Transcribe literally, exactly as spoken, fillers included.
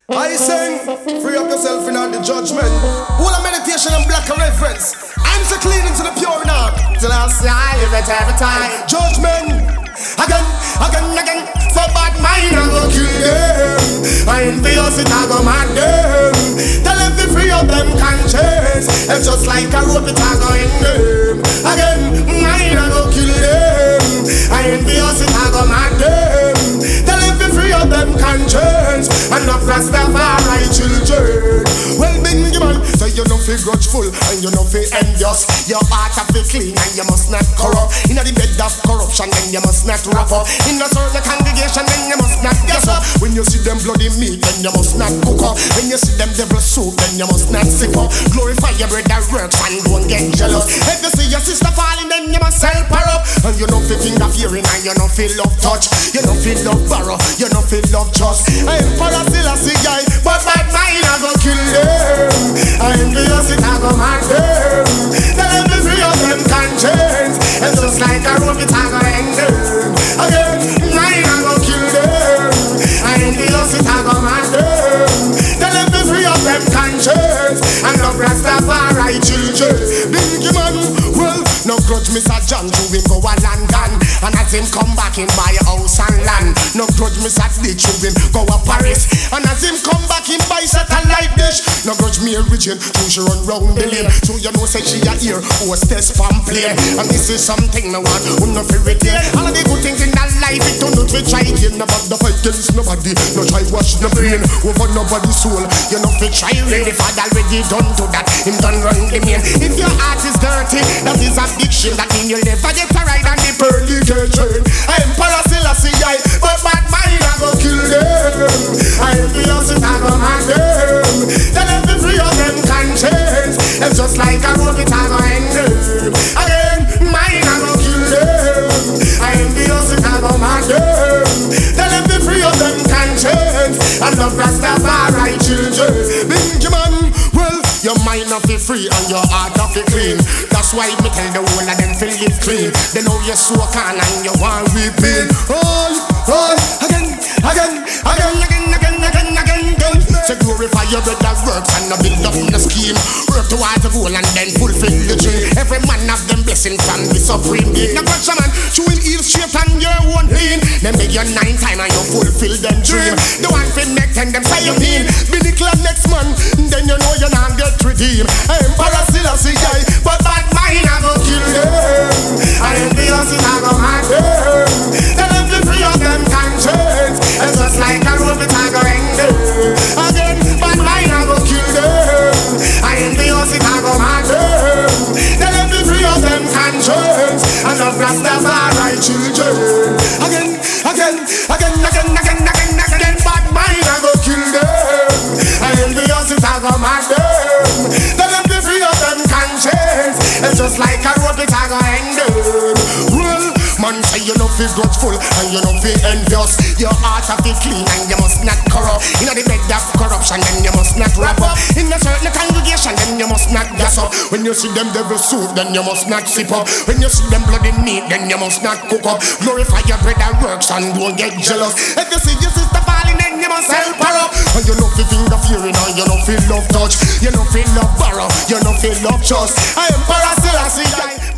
I sing, free up yourself in all the judgment. All the meditation and black reference. I'm so clean into the pure now. Till I see I live it every time. Judgment, again, again, again. For bad mind, I go kill them. I envious it, I go mad them. Tell them to free up them conscience. And just like a rope, it I go in them. Again, mine, I go kill them. I envious it, I go mad them. Tell them to free up them conscience. And not Rastafari children. Well, Bingy man, so you know feel grudgeful and you know feel envious. Your heart have to clean and you must not corrupt. In the bed of corruption, then you must not wrap up. In the certain congregation, then you must not guess up. When you see them bloody meat, then you must not cook up. When you see them devil soup, then you must not sip up. Glorify your bread that works and don't get jealous. If you see your sister falling, then you must help her up. And you know feel finger fearing and you know feel love touch. You know feel love borrow, you know feel love trust. I am for still a see guy, but bad mind I go kill them. I envious it, I go mad them. Tell them to free up them conscience. It's just like a rope, it I go hang them. Again, mine I go kill them. I envious it, I go mad them. Tell them to free up them conscience. And love Rastafari children. Bingy man, well, no grudge Mister John to him go a London. And as him come back in buy a house and land. No grudge Mister Dick to him go a Paris. And as him come back in buy satellite dish. No grudge me origin to she run round the lane. So you know say she a ear hostess from plane. And this is something me want who no fi retain. All of the good things in that life it don't know to try again. No bother fight against nobody. No try wash no brain over nobody's soul. You know fi try ready for already done to that. Him done run the main. If your heart is dirty, that is addiction. That mean you'll never get a ride on the pearly gate train. I am Paracelsi guy, but bad mind I go kill them. I am the it I go mad them. Tell them to free up them conscience. It's just like a rope it I go hang them. Again, mine I go kill them. I am the it I go mad them. Tell them to free up them conscience. And love Rastafari children. Bingy man, well, your mind of it free and your heart of it clean. That's why me tell the whole of them feel live clean. They know you're so can and you want repeat. All, all, again, again, again, again, again, again, again, again. So glorify your bread that works and not build up in the scheme. Work towards the goal and then fulfill the dream. Every man have them blessings from the supreme being. Now watch a man chewing heel straight and your one lean. Then make your nine time and you fulfill them dream. The one fin make ten them say you mean. Be the club next man, then you know you not get redeemed. I am Paracelsi guy, but bad mind I go kill them. I am the it I go mad them. Tell them to free up them conscience. It's just like a rope it I go hang them. Again, bad mind I go kill them. I am the it I go mad them. Tell them to free up them conscience. And love Rastafari children. Again, again, again, again, again, again, again. Bad mind I go kill them. I am the it I go mad them. Tell them to free up them conscience. It's just like a rope it I go hang them. Well, man say you know feel grudgeful and you know feel envious. Your heart have to clean and you must not corrupt. In the bed of corruption then you must not wrap up. In a certain congregation then you must not gas up. When you see them devil soup then you must not sip up. When you see them bloody meat then you must not cook up. Glorify your bread that works and don't get jealous. If you see your sister falling then you must help her up. And you know feel finger fearing and you know feel love touch. You know feel love borrow, you know feel love trust. I am Paracelsi guy.